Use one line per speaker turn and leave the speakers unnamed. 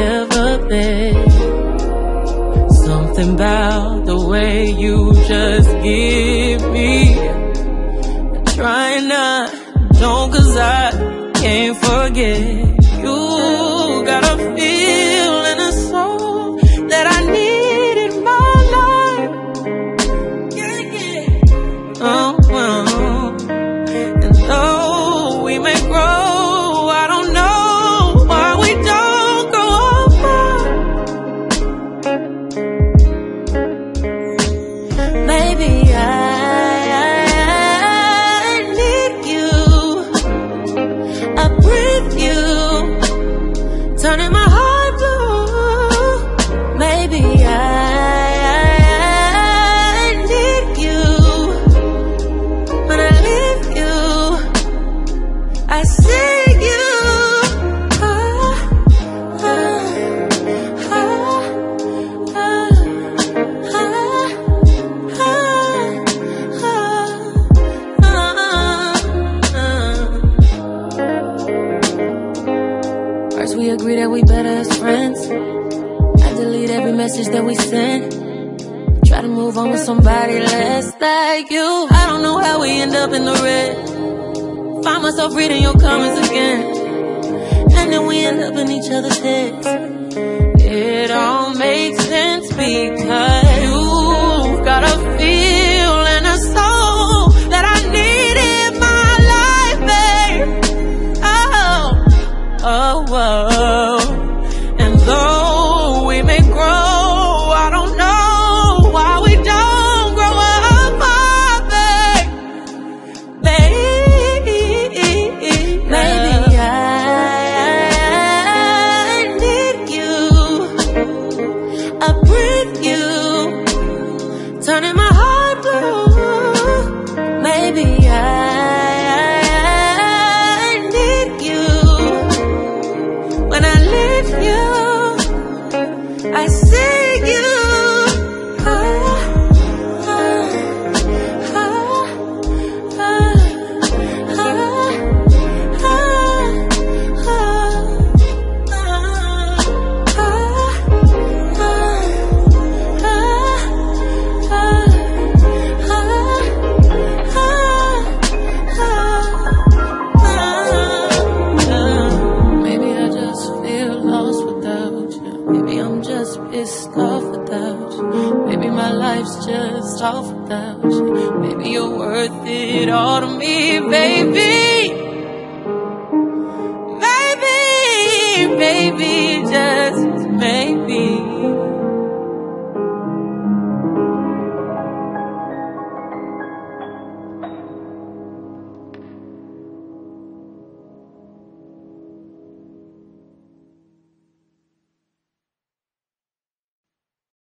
ever been. Something about the way you just give me. Trying not, don't, 'cause I can't forget. You got a feel and a soul that I need in my life. Yeah, yeah. And though we may grow, I don't know why we don't grow apart. Maybe I need you. I breathe you, turning my heart blue. Maybe I need you. When I leave you, I see you. First we agree that we better as friends. I delete every message that we send. Try to move on with somebody less like you. I don't know how we end up in the red. Find myself reading your comments again, and then we end up in each other's heads. It all makes sense because you've got a feel and a soul that I need in my life, babe. Oh. And though we may grow, I don't know why we don't grow apart, babe. Maybe I need you. I breathe you, turning my heart blue. Maybe I need you. When I leave you, I see you. Maybe I just feel lost without you. Maybe I'm just pissed off without you. Maybe my life's just off without you. Maybe you're worth it all to me, baby.